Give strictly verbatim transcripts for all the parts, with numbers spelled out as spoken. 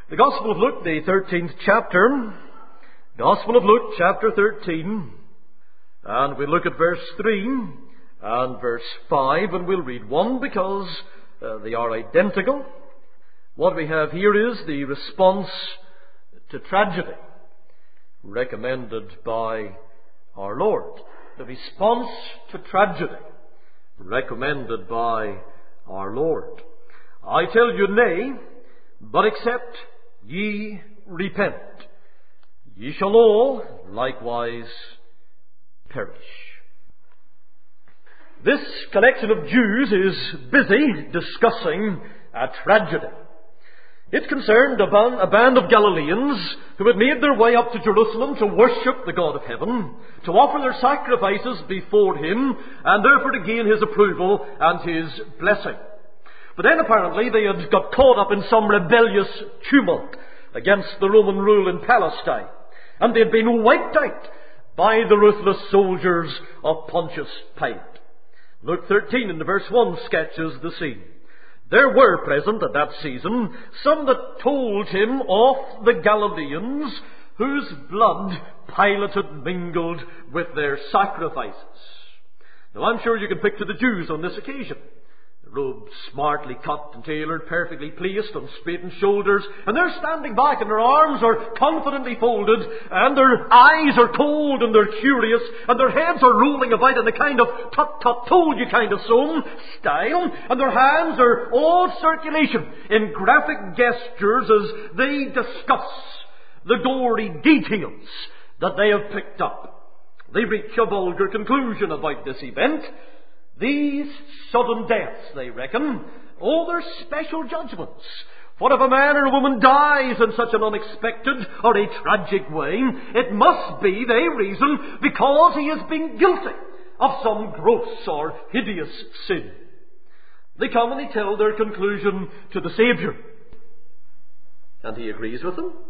The Gospel of Luke, the thirteenth chapter. Gospel of Luke, chapter thirteen. And we'll look at verse three and verse five, and we'll read one because uh, they are identical. What we have here is the response to tragedy recommended by our Lord. The response to tragedy recommended by our Lord. I tell you, nay, but except ye repent, ye shall all likewise perish. This collection of Jews is busy discussing a tragedy. It concerned a band, a band of Galileans who had made their way up to Jerusalem to worship the God of heaven, to offer their sacrifices before Him, and therefore to gain His approval and His blessing. But then apparently they had got caught up in some rebellious tumult against the Roman rule in Palestine, and they had been wiped out by the ruthless soldiers of Pontius Pilate. Luke thirteen in the verse one sketches the scene. There were present at that season some that told him of the Galileans whose blood Pilate had mingled with their sacrifices. Now I'm sure you can picture the Jews on this occasion. Robes smartly cut and tailored, perfectly placed on straightened shoulders, and they're standing back and their arms are confidently folded, and their eyes are cold and they're curious, and their heads are rolling about in a kind of tut-tut told you kind of some style, and their hands are all circulation in graphic gestures as they discuss the gory details that they have picked up. They reach a vulgar conclusion about this event. These sudden deaths, they reckon, oh, they're special judgments. What if a man or a woman dies in such an unexpected or a tragic way? It must be, they reason, because he has been guilty of some gross or hideous sin. They come and they tell their conclusion to the Saviour. And he agrees with them?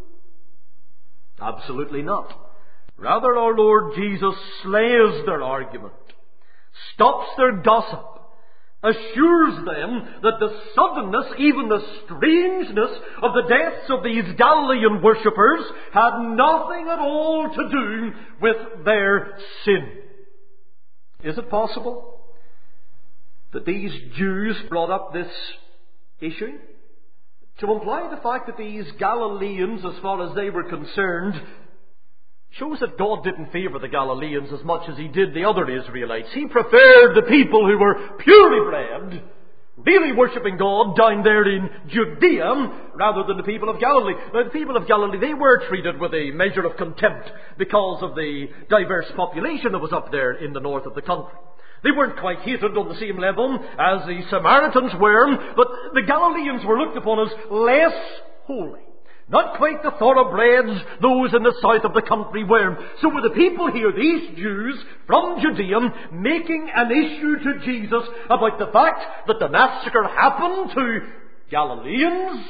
Absolutely not. Rather, our Lord Jesus slays their argument, stops their gossip, assures them that the suddenness, even the strangeness of the deaths of these Galilean worshippers had nothing at all to do with their sin. Is it possible that these Jews brought up this issue to imply the fact that these Galileans, as far as they were concerned, shows that God didn't favour the Galileans as much as He did the other Israelites. He preferred the people who were purely bred, really worshipping God down there in Judea, rather than the people of Galilee. Now, the people of Galilee, they were treated with a measure of contempt because of the diverse population that was up there in the north of the country. They weren't quite hated on the same level as the Samaritans were, but the Galileans were looked upon as less holy. Not quite the thoroughbreds those in the south of the country were. So were the people here, these Jews from Judea, making an issue to Jesus about the fact that the massacre happened to Galileans?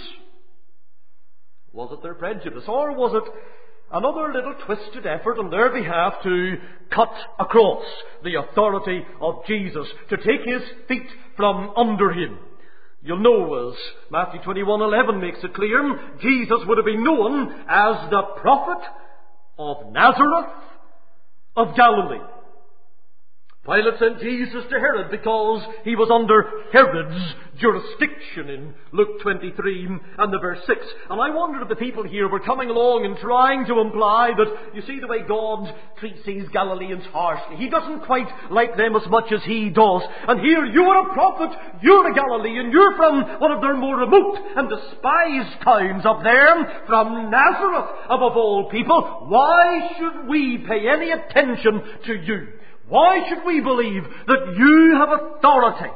Was it their prejudice, or was it another little twisted effort on their behalf to cut across the authority of Jesus, to take His feet from under Him? You'll know, as Matthew twenty-one eleven makes it clear, Jesus would have been known as the prophet of Nazareth of Galilee. Pilate sent Jesus to Herod because he was under Herod's jurisdiction in Luke twenty-three and the verse six. And I wonder if the people here were coming along and trying to imply that, you see the way God treats these Galileans harshly. He doesn't quite like them as much as He does. And here you are a prophet, you're a Galilean, you're from one of their more remote and despised towns up there, from Nazareth above all people. Why should we pay any attention to you? Why should we believe that you have authority?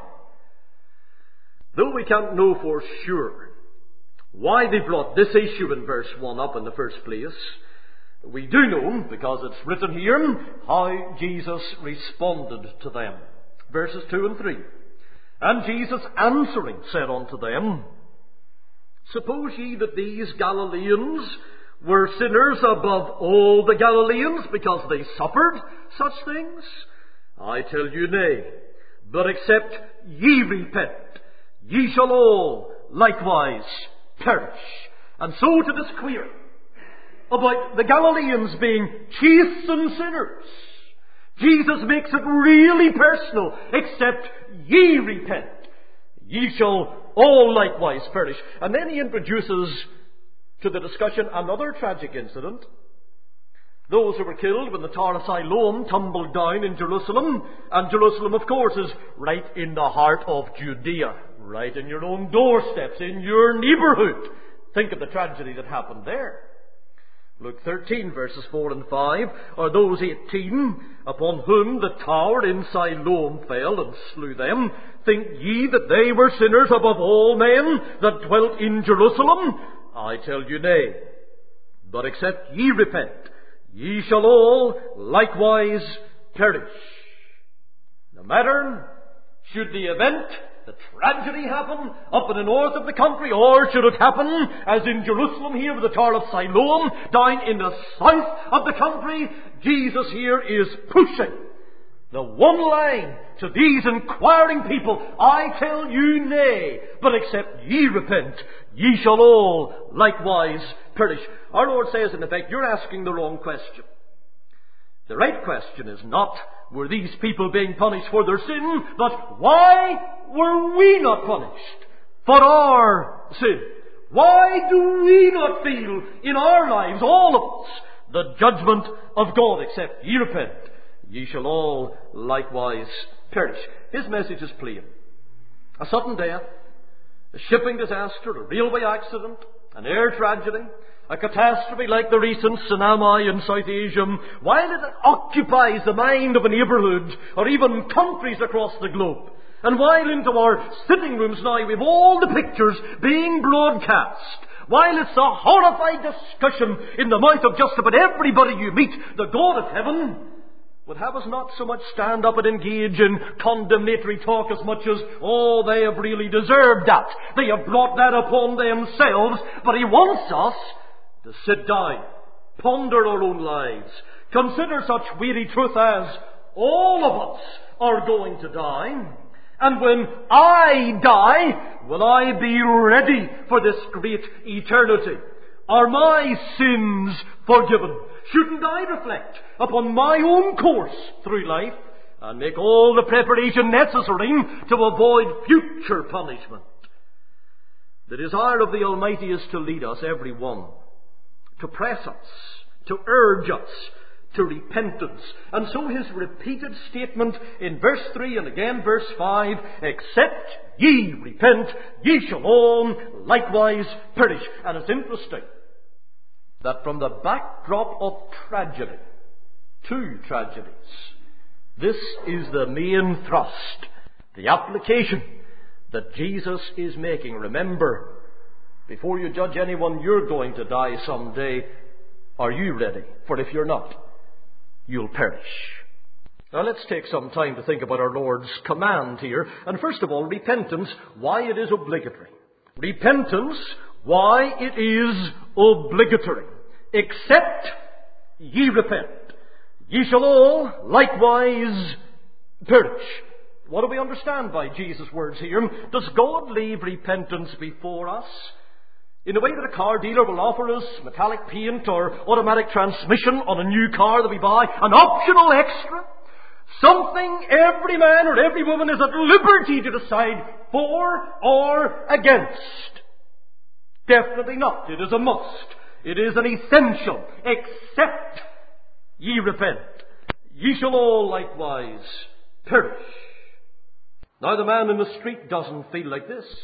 Though we can't know for sure why they brought this issue in verse one up in the first place, we do know, because it's written here, how Jesus responded to them. Verses two and three. And Jesus answering said unto them, Suppose ye that these Galileans were sinners above all the Galileans because they suffered such things? I tell you, nay. But except ye repent, ye shall all likewise perish. And so to this queer about the Galileans being chastened sinners, Jesus makes it really personal. Except ye repent, ye shall all likewise perish. And then he introduces to the discussion another tragic incident. Those who were killed when the Tower of Siloam tumbled down in Jerusalem. And Jerusalem, of course, is right in the heart of Judea. Right in your own doorsteps, in your neighbourhood. Think of the tragedy that happened there. Luke thirteen, verses four and five, are those eighteen upon whom the tower in Siloam fell and slew them. Think ye that they were sinners above all men that dwelt in Jerusalem? I tell you nay. But except ye repent, ye shall all likewise perish. No matter should the event, the tragedy happen up in the north of the country, or should it happen, as in Jerusalem here with the Tower of Siloam, down in the south of the country, Jesus here is pushing the one line to these inquiring people. I tell you nay, but except ye repent, ye shall all likewise perish. Our Lord says, in effect, you're asking the wrong question. The right question is not, were these people being punished for their sin, but why were we not punished for our sin? Why do we not feel in our lives, all of us, the judgment of God? Except ye repent, ye shall all likewise perish. His message is plain. A sudden death, a shipping disaster, a railway accident, an air tragedy, a catastrophe like the recent tsunami in South Asia, while it occupies the mind of a neighbourhood or even countries across the globe, and while into our sitting rooms now we've all the pictures being broadcast, while it's a horrified discussion in the mouth of just about everybody you meet, the God of heaven would have us not so much stand up and engage in condemnatory talk as much as, oh, they have really deserved that. They have brought that upon themselves. But He wants us to sit down, ponder our own lives, consider such weighty truth as all of us are going to die. And when I die, will I be ready for this great eternity? Are my sins forgiven? Shouldn't I reflect upon my own course through life and make all the preparation necessary to avoid future punishment? The desire of the Almighty is to lead us, every one, to press us, to urge us to repentance. And so his repeated statement in verse three and again verse five, except ye repent, ye shall all likewise perish. And it's interesting that from the backdrop of tragedy, two tragedies, this is the main thrust, the application that Jesus is making. Remember, before you judge anyone, you're going to die someday. Are you ready? For if you're not, you'll perish. Now let's take some time to think about our Lord's command here. And first of all, repentance, why it is obligatory. Repentance, why it is obligatory. Except ye repent, ye shall all likewise perish. What do we understand by Jesus' words here? Does God leave repentance before us? In the way that a car dealer will offer us metallic paint or automatic transmission on a new car that we buy, an optional extra, something every man or every woman is at liberty to decide for or against. Definitely not. It is a must. It is an essential. Except ye repent, ye shall all likewise perish. Now the man in the street doesn't feel like this.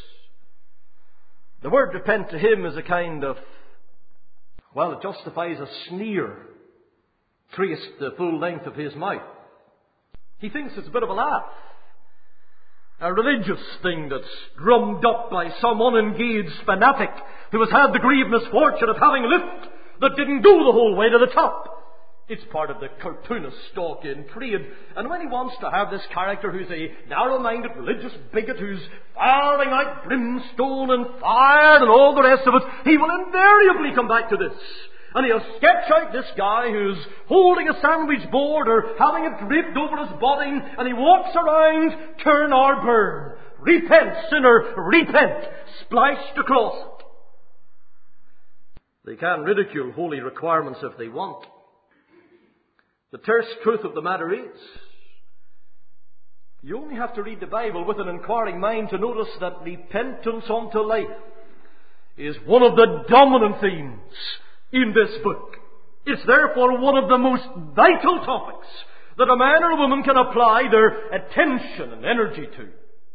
The word repent to him is a kind of, well, it justifies a sneer traced the full length of his mouth. He thinks it's a bit of a laugh. A religious thing that's drummed up by some unengaged fanatic who has had the grieved misfortune of having a lift that didn't go the whole way to the top. It's part of the cartoonist stock in trade. And when he wants to have this character who's a narrow-minded religious bigot who's firing out brimstone and fire and all the rest of it, he will invariably come back to this. And he'll sketch out this guy who's holding a sandwich board or having it draped over his body, and he walks around, turn or burn. Repent, sinner, repent, splashed across it. They can ridicule holy requirements if they want. The terse truth of the matter is, you only have to read the Bible with an inquiring mind to notice that repentance unto life is one of the dominant themes in this book. It's therefore one of the most vital topics that a man or a woman can apply their attention and energy to.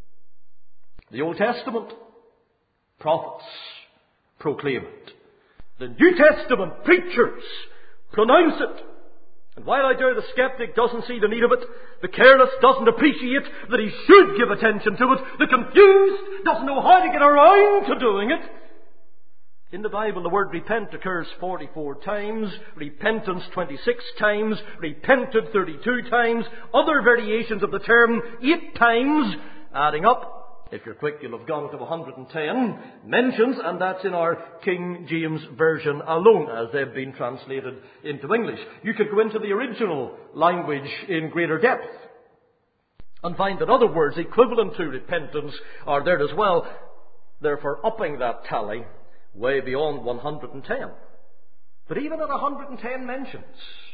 The Old Testament prophets proclaim it. The New Testament preachers pronounce it. And while I dare the skeptic doesn't see the need of it, the careless doesn't appreciate that he should give attention to it, the confused doesn't know how to get around to doing it, in the Bible the word repent occurs forty-four times, repentance twenty-six times, repented thirty-two times, other variations of the term eight times, adding up, if you're quick you'll have gone to one hundred ten mentions, and that's in our King James Version alone as they've been translated into English. You could go into the original language in greater depth and find that other words equivalent to repentance are there as well, therefore upping that tally way beyond one hundred ten. But even at one hundred ten mentions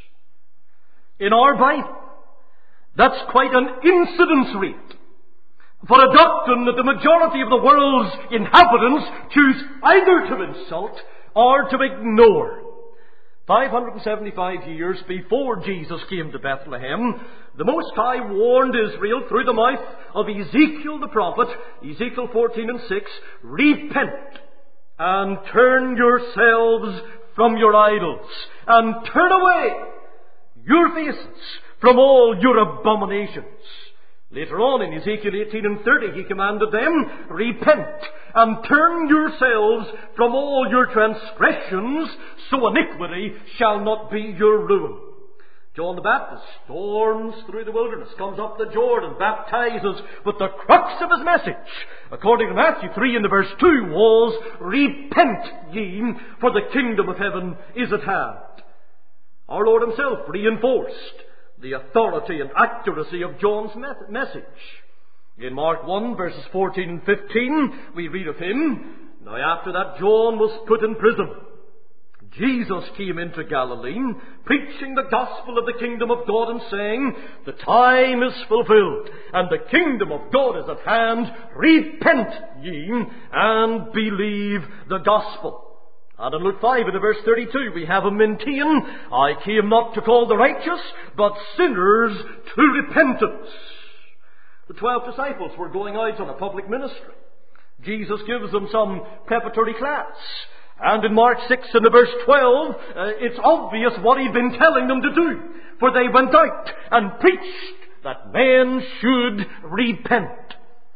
in our Bible, that's quite an incidence rate for a doctrine that the majority of the world's inhabitants choose either to insult or to ignore. five hundred seventy-five years before Jesus came to Bethlehem, the Most High warned Israel through the mouth of Ezekiel the prophet, Ezekiel fourteen and six, repent and turn yourselves from your idols, and turn away your faces from all your abominations. Later on in Ezekiel eighteen and thirty, he commanded them, repent and turn yourselves from all your transgressions, so iniquity shall not be your ruin. John the Baptist storms through the wilderness, comes up the Jordan, baptizes, but the crux of his message, according to Matthew three and the verse two, was, repent ye, for the kingdom of heaven is at hand. Our Lord himself reinforced the authority and accuracy of John's message. In Mark one verses fourteen and fifteen, we read of him, now after that John was put in prison, Jesus came into Galilee, preaching the gospel of the kingdom of God and saying, the time is fulfilled, and the kingdom of God is at hand. Repent ye, and believe the gospel. And in Luke five, in the verse thirty-two, we have him maintain, I came not to call the righteous, but sinners to repentance. The twelve disciples were going out on a public ministry. Jesus gives them some preparatory class. And in Mark six and the verse twelve, uh, it's obvious what he'd been telling them to do. For they went out and preached that men should repent.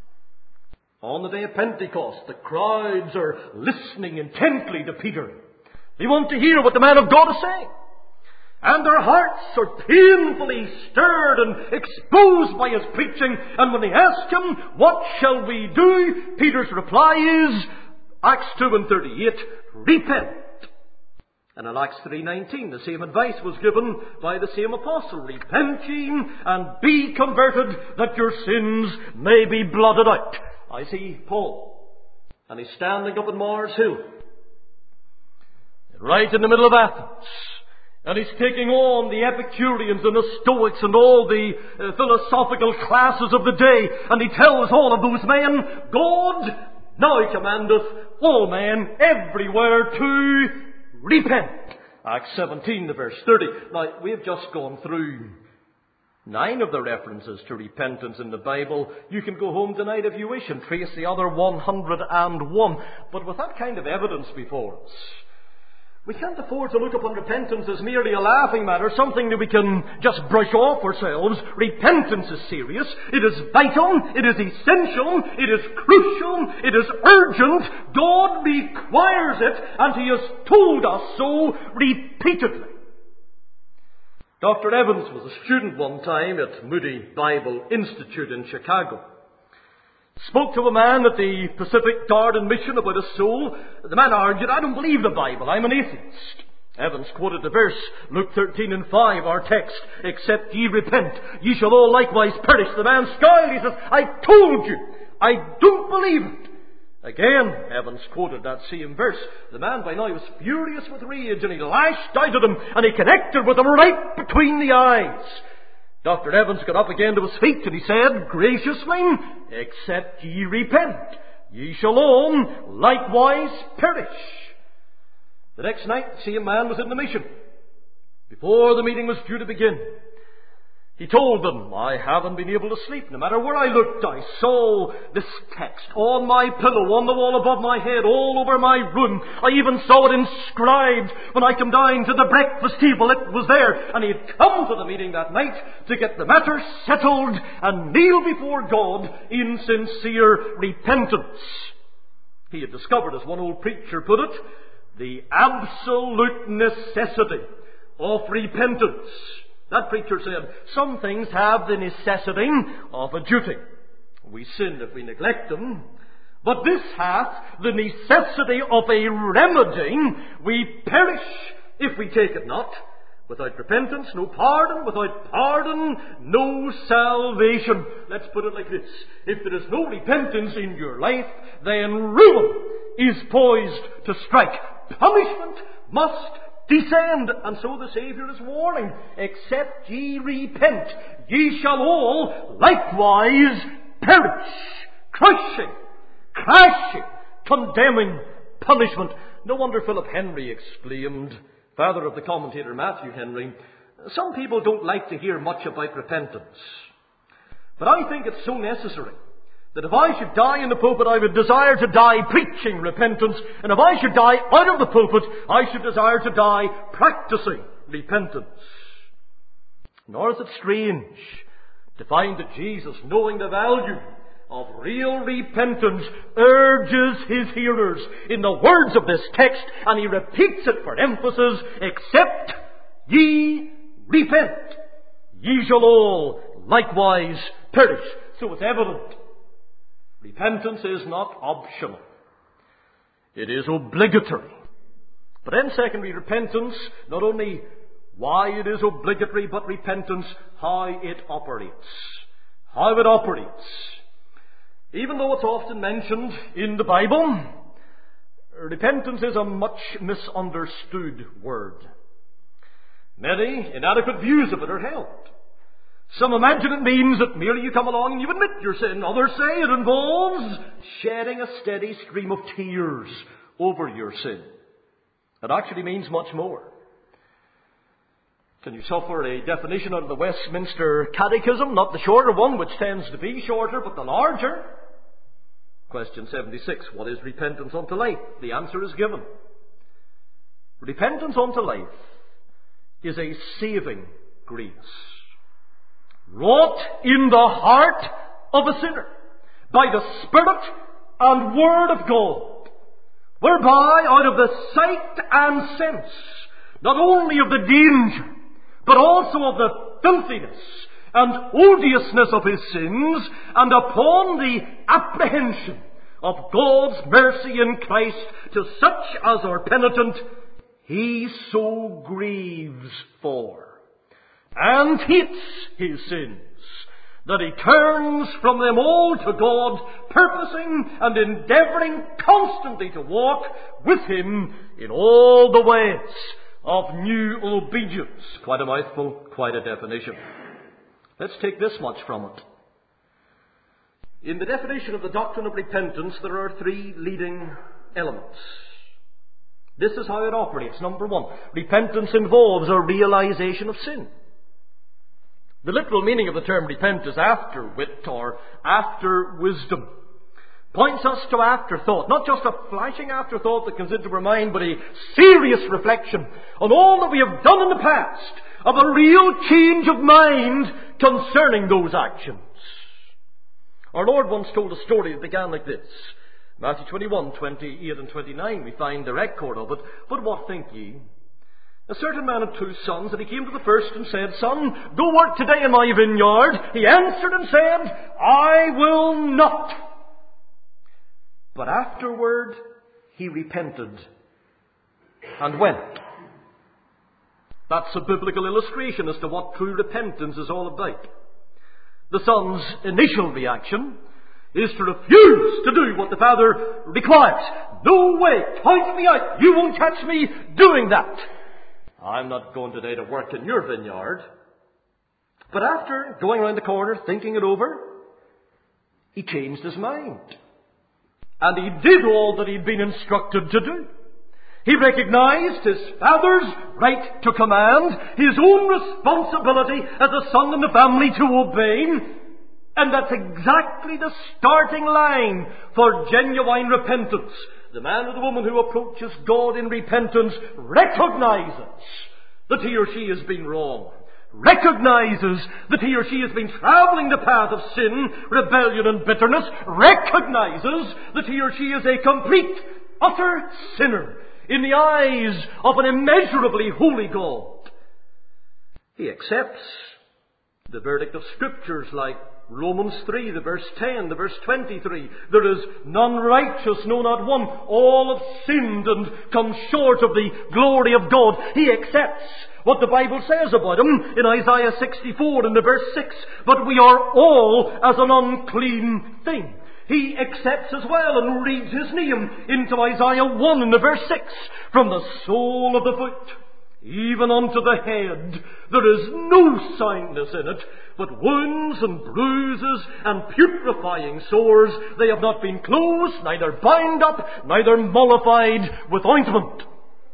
On the day of Pentecost, the crowds are listening intently to Peter. They want to hear what the man of God is saying. And their hearts are painfully stirred and exposed by his preaching. And when they ask him, what shall we do? Peter's reply is, Acts two and thirty-eight, repent. And in Acts three nineteen, the same advice was given by the same apostle. Repent ye and be converted, that your sins may be blotted out. I see Paul, and he's standing up in Mars Hill, right in the middle of Athens. And he's taking on the Epicureans and the Stoics and all the uh, philosophical classes of the day. And he tells all of those men, God now commandeth all men everywhere to repent. Acts seventeen, the verse thirty. Now, we've just gone through nine of the references to repentance in the Bible. You can go home tonight if you wish and trace the other one hundred and one. But with that kind of evidence before us, we can't afford to look upon repentance as merely a laughing matter, something that we can just brush off ourselves. Repentance is serious. It is vital. It is essential. It is crucial. It is urgent. God requires it, and He has told us so repeatedly. Doctor Evans was a student one time at Moody Bible Institute in Chicago. Spoke to a man at the Pacific Garden Mission about a soul. The man argued, I don't believe the Bible, I'm an atheist. Evans quoted the verse, Luke thirteen and five, our text, except ye repent, ye shall all likewise perish. The man scowled, he says, I told you, I don't believe it. Again, Evans quoted that same verse. The man by now was furious with rage, and he lashed out at him, and he connected with him right between the eyes. Doctor Evans got up again to his feet, and he said graciously, "Except ye repent, ye shall all likewise perish." The next night, the same man was in the mission. Before the meeting was due to begin, he told them, "I haven't been able to sleep. No matter where I looked, I saw this text on my pillow, on the wall above my head, all over my room. I even saw it inscribed when I came down to the breakfast table. It was there." And he had come to the meeting that night to get the matter settled and kneel before God in sincere repentance. He had discovered, as one old preacher put it, the absolute necessity of repentance. That preacher said, some things have the necessity of a duty. We sin if we neglect them. But this hath the necessity of a remedy. We perish if we take it not. Without repentance, no pardon. Without pardon, no salvation. Let's put it like this. If there is no repentance in your life, then ruin is poised to strike. Punishment must descend. And so the Saviour is warning, "Except ye repent, ye shall all likewise perish." Crushing, crashing, condemning punishment. No wonder Philip Henry exclaimed, father of the commentator Matthew Henry, "Some people don't like to hear much about repentance. But I think it's so necessary that if I should die in the pulpit, I would desire to die preaching repentance. And if I should die out of the pulpit, I should desire to die practicing repentance." Nor is it strange to find that Jesus, knowing the value of real repentance, urges his hearers in the words of this text, and he repeats it for emphasis, "Except ye repent, ye shall all likewise perish." So it's evident repentance is not optional. It is obligatory. But then secondly, repentance, not only why it is obligatory, but repentance, how it operates. How it operates. Even though it's often mentioned in the Bible, repentance is a much misunderstood word. Many inadequate views of it are held. Some imagine it means that merely you come along and you admit your sin. Others say it involves shedding a steady stream of tears over your sin. It actually means much more. Can you suffer a definition out of the Westminster Catechism? Not the shorter one, which tends to be shorter, but the larger. Question seventy-six, what is repentance unto life? The answer is given. Repentance unto life is a saving grace, wrought in the heart of a sinner by the Spirit and Word of God, whereby out of the sight and sense, not only of the danger, but also of the filthiness and odiousness of his sins, and upon the apprehension of God's mercy in Christ to such as are penitent, he so grieves for and hates his sins, that he turns from them all to God, purposing and endeavouring constantly to walk with him in all the ways of new obedience. Quite a mouthful, quite a definition. Let's take this much from it. In the definition of the doctrine of repentance, there are three leading elements. This is how it operates. Number one, repentance involves a realization of sin. The literal meaning of the term repent is after wit or after wisdom. Points us to afterthought, not just a flashing afterthought that comes into our mind, but a serious reflection on all that we have done in the past, of a real change of mind concerning those actions. Our Lord once told a story that began like this. Matthew twenty-one, twenty-eight and twenty-nine, we find the record of it. But what think ye? A certain man had two sons, and he came to the first and said, Son, go work today in my vineyard. He answered and said, I will not. But afterward he repented and went. That's a biblical illustration as to what true repentance is all about. The son's initial reaction is to refuse to do what the Father requires. No way! Count me out! You won't catch me doing that! I'm not going today to work in your vineyard. But after going round the corner, thinking it over, he changed his mind. And he did all that he'd been instructed to do. He recognized his Father's right to command, his own responsibility as a son in the family to obey. And that's exactly the starting line for genuine repentance. The man or the woman who approaches God in repentance recognizes that he or she has been wrong. Recognizes that he or she has been traveling the path of sin, rebellion and bitterness. Recognizes that he or she is a complete, utter sinner in the eyes of an immeasurably holy God. He accepts the verdict of Scriptures like Romans three, the verse ten, the verse twenty-three. There is none righteous, no not one. All have sinned and come short of the glory of God. He accepts what the Bible says about him in Isaiah sixty-four in the verse six. But we are all as an unclean thing. He accepts as well and reads his name into Isaiah one in the verse six. From the sole of the foot even unto the head, there is no soundness in it, but wounds and bruises and putrefying sores. They have not been closed, neither bound up, neither mollified with ointment.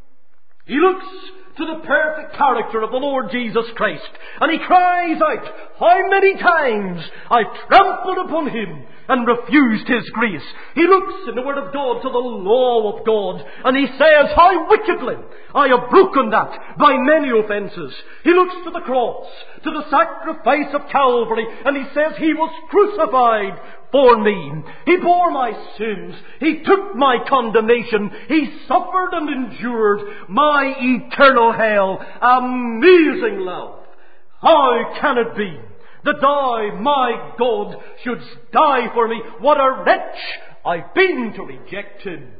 He looks to the perfect character of the Lord Jesus Christ, and he cries out, how many times I trampled upon him and refused his grace. He looks in the Word of God to the law of God, and he says, how wickedly I have broken that by many offences. He looks to the cross, to the sacrifice of Calvary, and he says, he was crucified for me. He bore my sins. He took my condemnation. He suffered and endured my eternal hell. Amazing love. How can it be that thou, my God, shouldst die for me? What a wretch I've been to reject him.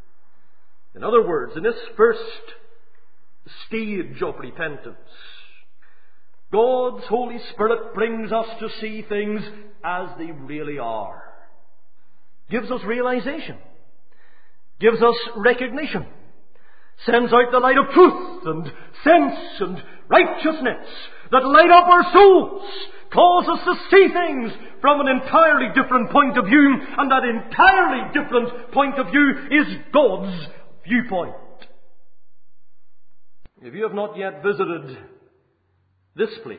In other words, in this first stage of repentance, God's Holy Spirit brings us to see things as they really are. Gives us realization. Gives us recognition. Sends out the light of truth and sense and righteousness that light up our souls. Cause us to see things from an entirely different point of view. And that entirely different point of view is God's viewpoint. If you have not yet visited this place,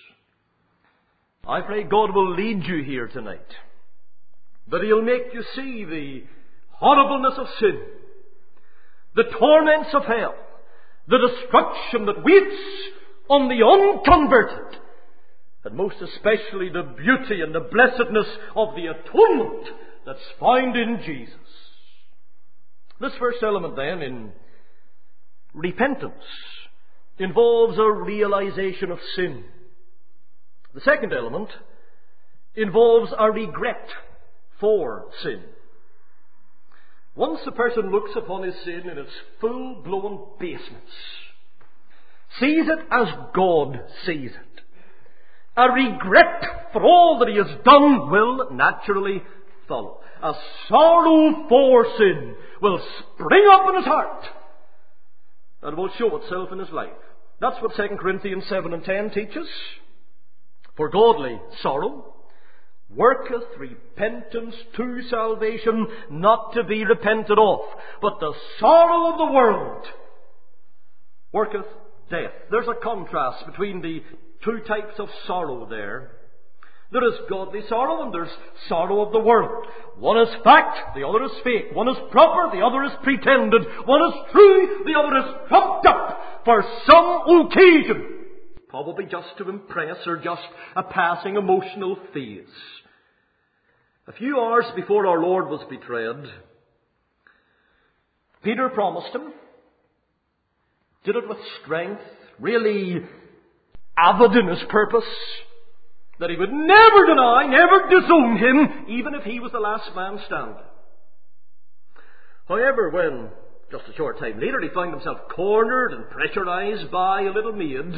I pray God will lead you here tonight. That He'll make you see the horribleness of sin, the torments of hell, the destruction that waits on the unconverted, and most especially the beauty and the blessedness of the atonement that's found in Jesus. This first element then in repentance involves a realization of sin. The second element involves a regret for sin. Once a person looks upon his sin in its full-blown baseness, sees it as God sees it, a regret for all that he has done will naturally follow. A sorrow for sin will spring up in his heart and will show itself in his life. That's what Second Corinthians seven and ten teaches. For godly sorrow worketh repentance to salvation, not to be repented of. But the sorrow of the world worketh death. There's a contrast between the two types of sorrow there. There is godly sorrow and there's sorrow of the world. One is fact, the other is fake. One is proper, the other is pretended. One is true, the other is trumped up for some occasion. Probably just to impress or just a passing emotional phase. A few hours before our Lord was betrayed, Peter promised him, did it with strength, really avid in his purpose, that he would never deny, never disown him, even if he was the last man standing. However, when, just a short time later, he found himself cornered and pressurized by a little maid,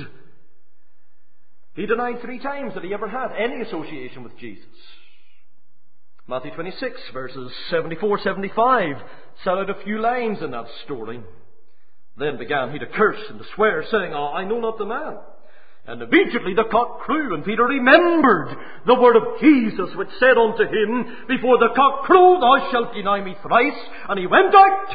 he denied three times that he ever had any association with Jesus. Matthew twenty-six, verses seventy-four to seventy-five, set out a few lines in that story. Then began he to curse and to swear, saying, "Oh, I know not the man." And immediately the cock crew, and Peter remembered the word of Jesus, which said unto him, "Before the cock crow, thou shalt deny me thrice." And he went out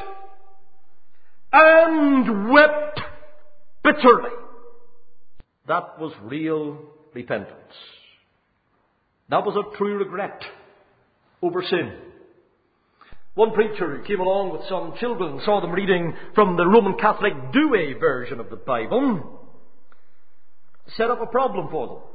and wept bitterly. That was real repentance. That was a true regret over sin. One preacher who came along with some children and saw them reading from the Roman Catholic Douay version of the Bible set up a problem for them.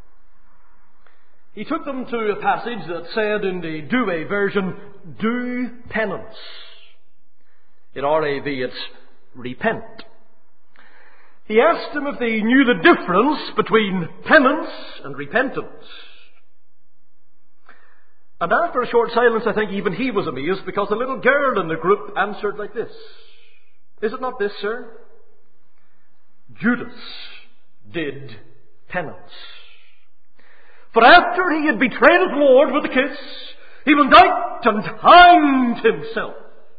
He took them to a passage that said in the Douay version, "Do penance." In R A V it's repent. He asked them if they knew the difference between penance and repentance. And after a short silence, I think even he was amazed, because a little girl in the group answered like this: "Is it not this, sir? Judas did penance. For after he had betrayed his Lord with a kiss, he went out and hanged himself."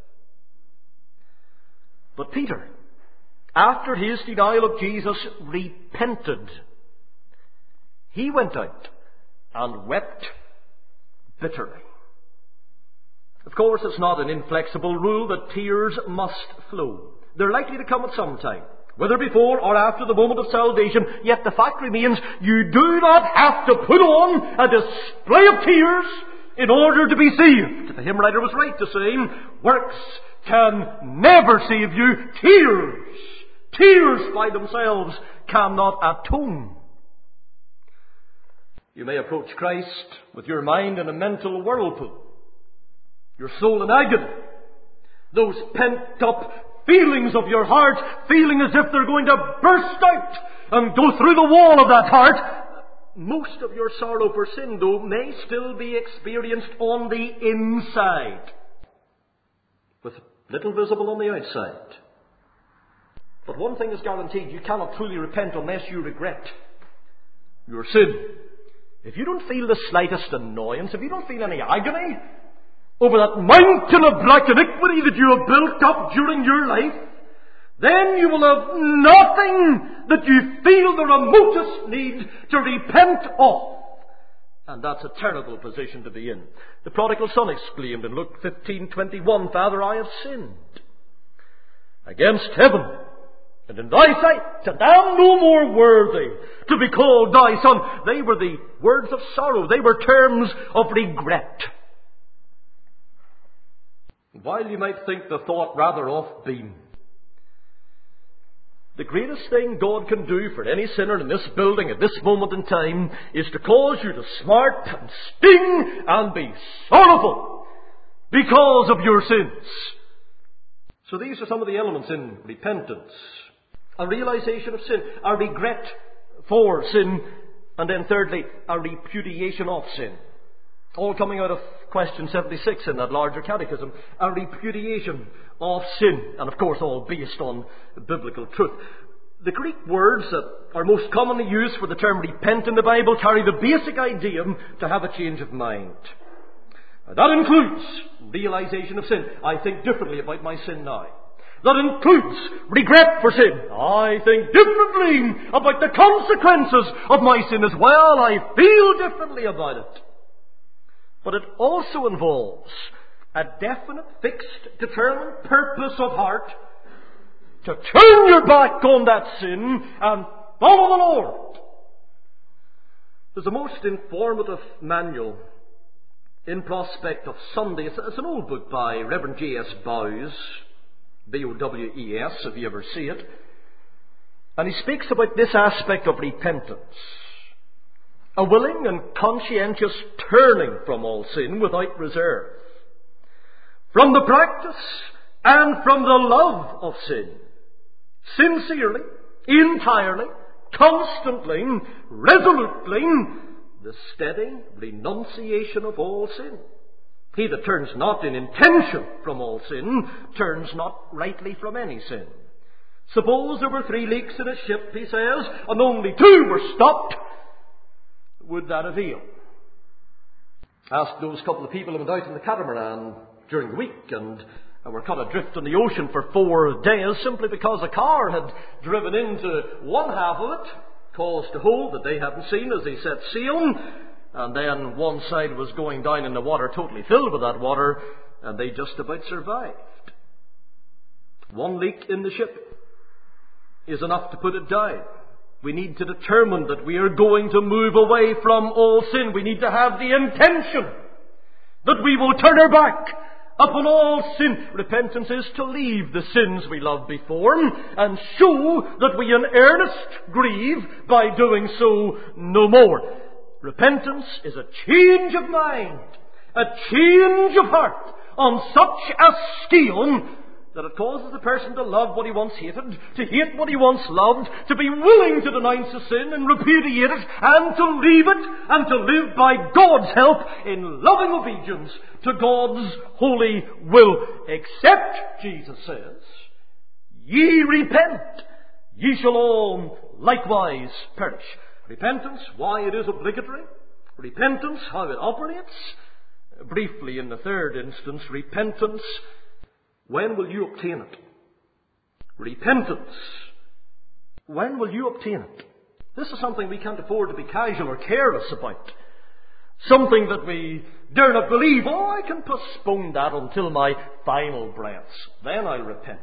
But Peter, after his denial of Jesus, repented. He went out and wept bitterly. Of course, it's not an inflexible rule that tears must flow. They're likely to come at some time, whether before or after the moment of salvation. Yet the fact remains, you do not have to put on a display of tears in order to be saved. The hymn writer was right to say, works can never save you. Tears, tears by themselves cannot atone. You may approach Christ with your mind in a mental whirlpool, your soul in agony, those pent-up feelings of your heart feeling as if they're going to burst out and go through the wall of that heart. Most of your sorrow for sin, though, may still be experienced on the inside, with little visible on the outside. But one thing is guaranteed: you cannot truly repent unless you regret your sin. If you don't feel the slightest annoyance, if you don't feel any agony over that mountain of black iniquity that you have built up during your life, then you will have nothing that you feel the remotest need to repent of. And that's a terrible position to be in. The prodigal son exclaimed in Luke fifteen twenty-one, "Father, I have sinned against heaven and in thy sight, and am no more worthy to be called thy son." They were the words of sorrow. They were terms of regret. While you might think the thought rather off-beam, the greatest thing God can do for any sinner in this building at this moment in time is to cause you to smart and sting and be sorrowful because of your sins. So these are some of the elements in repentance: a realization of sin, a regret for sin, and then thirdly, a repudiation of sin. All coming out of question seventy-six in that larger catechism. A repudiation of sin, and of course all based on biblical truth. The Greek words that are most commonly used for the term repent in the Bible carry the basic idea to have a change of mind. That includes realization of sin. I think differently about my sin now. That includes regret for sin. I think differently about the consequences of my sin as well. I feel differently about it. But it also involves a definite, fixed, determined purpose of heart to turn your back on that sin and follow the Lord. There's a most informative manual in prospect of Sunday. It's, it's an old book by Reverend J S Bowes, B O W E S, if you ever see it. And he speaks about this aspect of repentance: a willing and conscientious turning from all sin without reserve, from the practice and from the love of sin, sincerely, entirely, constantly, resolutely, the steady renunciation of all sin. He that turns not in intention from all sin turns not rightly from any sin. Suppose there were three leaks in a ship, he says, and only two were stopped. Would that avail? Asked those couple of people who went out in the catamaran during the week and were caught adrift on the ocean for four days simply because a car had driven into one half of it, caused a hole that they hadn't seen as they set sail, and then one side was going down in the water, totally filled with that water, and they just about survived. One leak in the ship is enough to put it down. We need to determine that we are going to move away from all sin. We need to have the intention that we will turn our back upon all sin. Repentance is to leave the sins we loved before and show that we in earnest grieve by doing so no more. Repentance is a change of mind, a change of heart on such a scale that it causes the person to love what he once hated, to hate what he once loved, to be willing to denounce the sin and repudiate it, and to leave it, and to live by God's help in loving obedience to God's holy will. Except, Jesus says, ye repent, ye shall all likewise perish. Repentance, why it is obligatory. Repentance, how it operates. Briefly, in the third instance, repentance, when will you obtain it? Repentance, when will you obtain it? This is something we can't afford to be casual or careless about. Something that we dare not believe, oh, I can postpone that until my final breaths. Then I'll repent.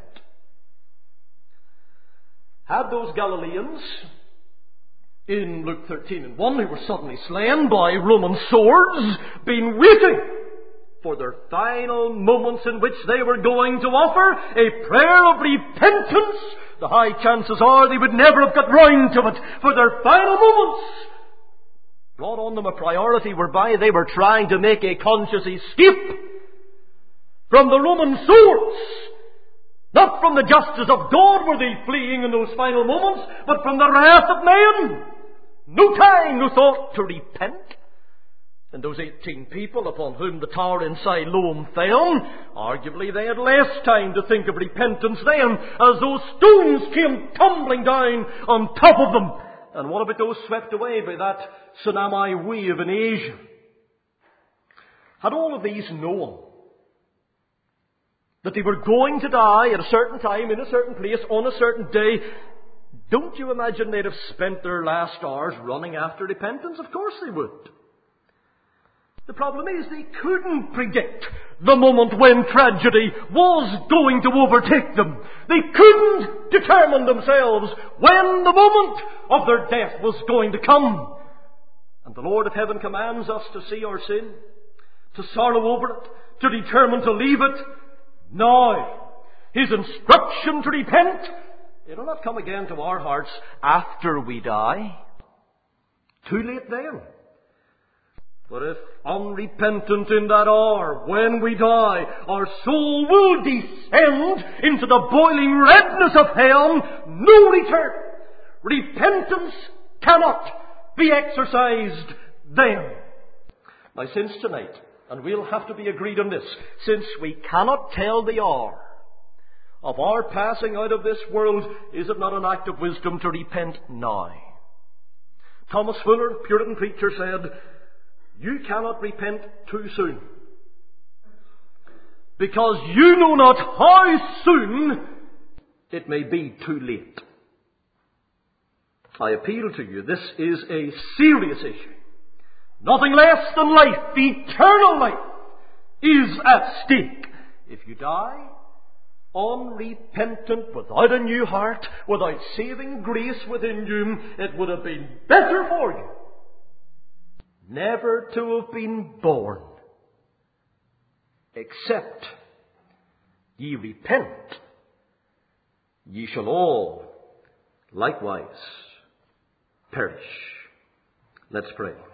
Had those Galileans in Luke thirteen and one who were suddenly slain by Roman swords been waiting for their final moments in which they were going to offer a prayer of repentance, the high chances are they would never have got round to it. For their final moments brought on them a priority whereby they were trying to make a conscious escape from the Roman swords. Not from the justice of God were they fleeing in those final moments, but from the wrath of man. No time, no thought to repent. And those eighteen people upon whom the tower in Siloam fell, arguably they had less time to think of repentance then, as those stones came tumbling down on top of them. And what about those swept away by that tsunami wave in Asia? Had all of these known that they were going to die at a certain time, in a certain place, on a certain day, don't you imagine they'd have spent their last hours running after repentance? Of course they would. The problem is they couldn't predict the moment when tragedy was going to overtake them. They couldn't determine themselves when the moment of their death was going to come. And the Lord of heaven commands us to see our sin, to sorrow over it, to determine to leave it. Now, His instruction to repent, it'll not come again to our hearts after we die. Too late then. But if unrepentant in that hour, when we die, our soul will descend into the boiling redness of hell, no return. Repentance cannot be exercised then. Now, since tonight, and we'll have to be agreed on this, since we cannot tell the hour of our passing out of this world, is it not an act of wisdom to repent now? Thomas Fuller, Puritan preacher, said, you cannot repent too soon, because you know not how soon it may be too late. I appeal to you, this is a serious issue. Nothing less than life, eternal life, is at stake. If you die unrepentant, without a new heart, without saving grace within you, it would have been better for you never to have been born, except ye repent, ye shall all likewise perish. Let's pray.